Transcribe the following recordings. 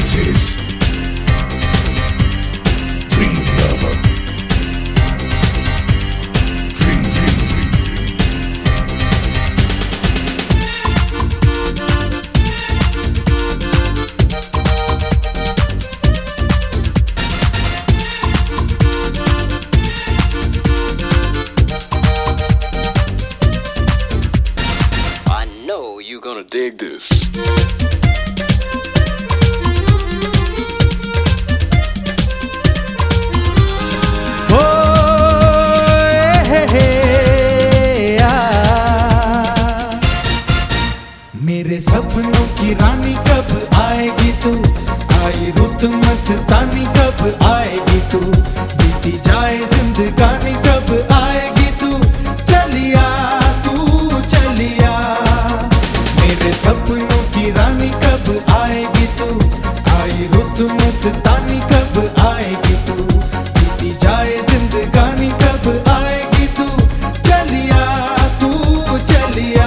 is Dream Lover. Dream, dream, dream, dream. I know you're gonna dig this. मेरे सपनों की रानी कब आएगी तू, आई रुत मस्तानी कब आएगी तू, बीती जाए जिंदगानी कब आएगी तू, चलिया तू चलिया। मेरे सपनों की रानी कब आएगी तू, आई रुत मस्तानी कब आएगी तू, बीती जाए जिंदगानी कब आएगी तू, चलिया तू चलिया।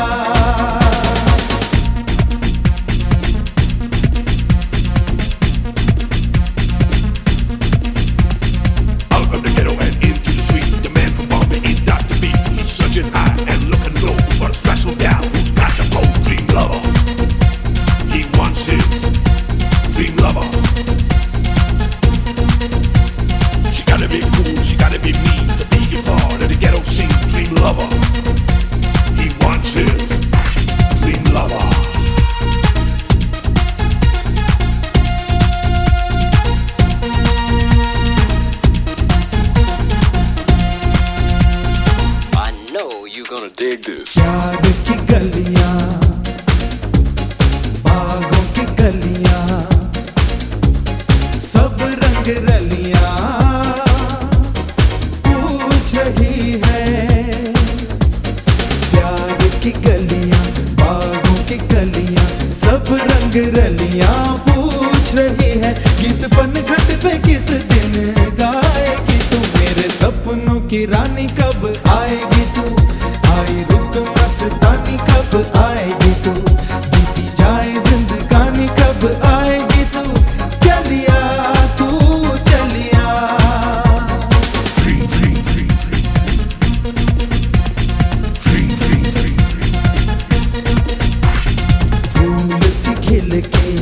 High and looking low for a special gal who's got the whole dream lover. He wants his dream lover. She gotta be cool, she gotta be mean to be a part of the ghetto scene. Dream lover. He wants his dream lover. Gonna dig this. प्यार की गलियां, बागों की गलियां, सब रंग रलियां पूछ रही है। प्यार की गलियां, बागों की गलियां, सब रंग रलियां पूछ रही है। गीत पनघट पे किस दिन गाएगी तू, मेरे सपनों की रानी कब आएगी तू, आई रुत मस्तानी कब आएगी तू, बीती जाए जिंदगानी कब आएगी तू, चलिया तू चलिया। Dream, dream, dream, dream. Dream, dream, dream, dream. फूल सी खिल के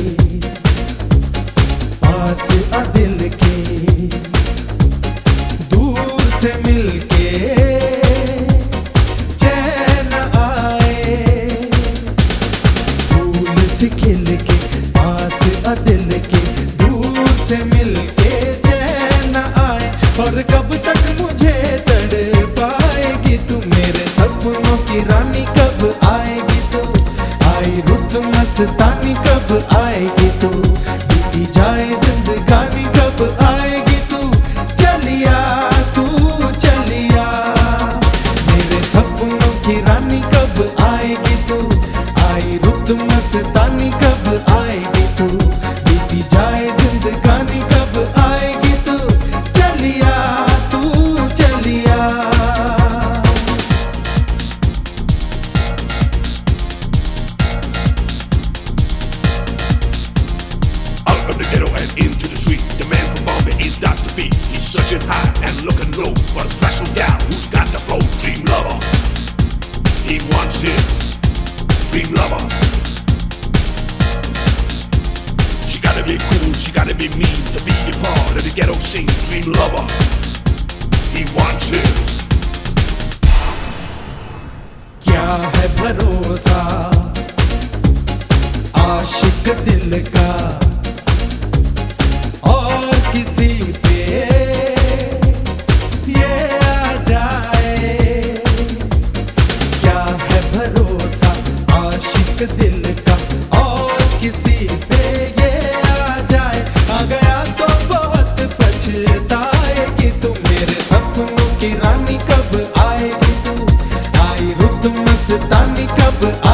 पास आ दिल के, दूर से मिल के खिल के पास आ दिल के, दूर से मिल के चैन आए। और कब तक मुझे तड़ पाएगी तू, मेरे सपनों की रानी कब आएगी तू, आई रुत मस्तानी कब आएगी तू, बीती जाए जिंदगानी कब आएगी तू, चलिया तू चलिया। मेरे सपनों की रानी कब आएगी तू, आई रुत मस्तानी कब आएगी तू, बीती जाए जिंदगानी कब आएगी तू, चलिया तू चलिया। Out of the ghetto and into the street, the man from Bombay is Dr. B. He's searching high and looking low for a special gal who's got the flow. Dream lover. He wants his dream lover. She gotta be cool, she gotta be mean to be a part of the ghetto scene. Dream lover. He wants his. क्या है भरोसा आशिक दिल का और किसी पे ये आ जाए, क्या है भरोसा आशिक दिल का और किसी पे ये आ जाए। आ गया तो बहुत पछताएगी तू, मेरे सपनों की रानी कब आएगी तू, आई रुत मस्तानी कब